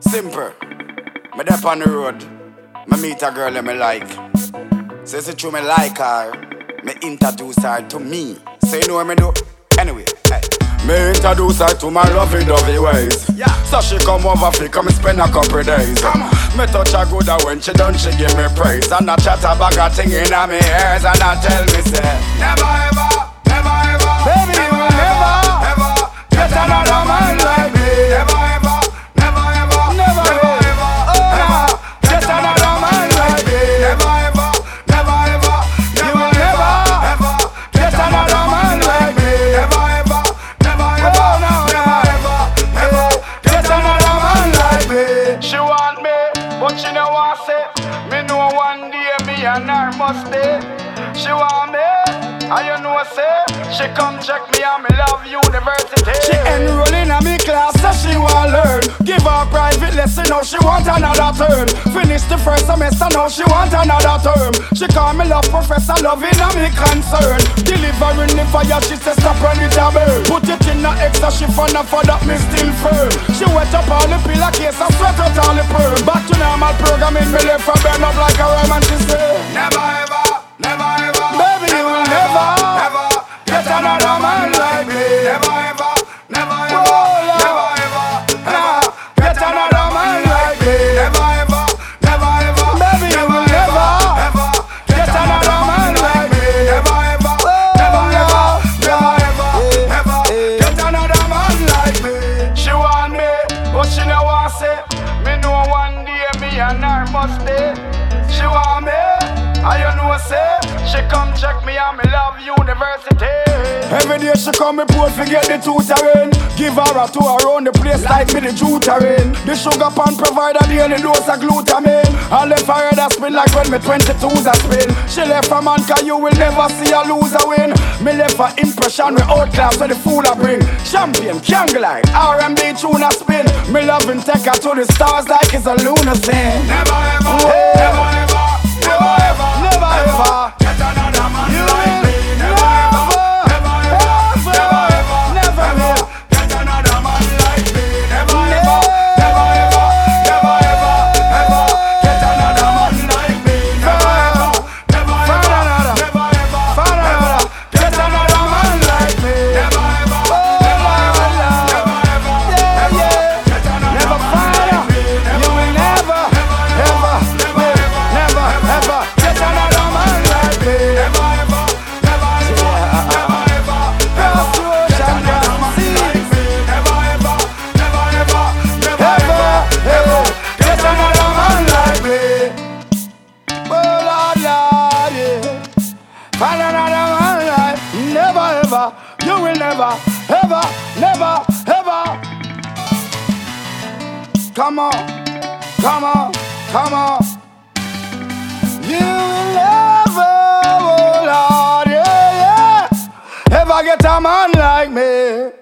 Simple. Me dep on the road. Me meet a girl that me like. So it's true me like her. Me introduce her to me. So you know what me do? Anyway, hey. Me introduce her to my lovey-dovey ways. Yeah. So she come over fi come spend a couple days. Come on. Me touch her good when she done she give me praise. And I chat a bag of thing in a me ears. And I tell me say never ever, never ever, baby, never, you will never ever get another man like me. Never ever, never ever, never ever, ever get another man like me. Never ever, never ever, you will never ever get another man like me. Never ever, never ever, never ever, ever get another man like me. She want me, but she no want say. Me know one day me and her must stay. She want me, and you know say she come check me and me love university. She enroll in a me class so she want learn. Give her private lesson now she want another turn. Finish the first semester now she want another term. She call me love professor, loving a me concern. Delivering the fire she says stop on the job. Put it in a extra shift and for that me still firm. She wet up all the pillar case and sweat out all the perm. Back to normal programming, me left her burn up like a worm and she say never ever, never ever, baby you will never ever get another man like me. Never ever, never ever, never ever, ever get another man like me. Never ever, never ever, baby you will never ever get another man like me. Never ever, never ever, never ever, ever get another man like me. She want me, but she no want say. Me know one day me and her must stay. She want me, and you know say she come check me and me love university. Every day she come me post forget the tutoring. Give her a tour around the place like me the tutoring. The sugar pan provide a daily dose of glutamine. I left her head a spin like when me 22s a spin. She left her man cause you will never see a loser win. Me left her impression with outclass so the fool I bring. Champion, Candlelight, R&B tune a spin. Me loving take her to the stars like it's a lunar thing. Never ever, hey. Never ever, never ever, never ever get another man like me. Never ever, never ever, never ever, never ever get another man like me. Never ever, never ever, never ever, ever get another man like me. Never ever, never ever, never ever, ever get another man like me. Never ever, never ever, never ever, ever get another man like me. You will never, ever, never ever get another man like me. Never ever, never ever, never ever, ever get another man like me. Never ever, never ever, never ever get another man like me. Oh Lord, Lord, yeah. Find another man like never ever. You will never, ever, never, ever. Come on, come on, come on. You will never, oh Lord, yeah, yeah, ever get a man like me.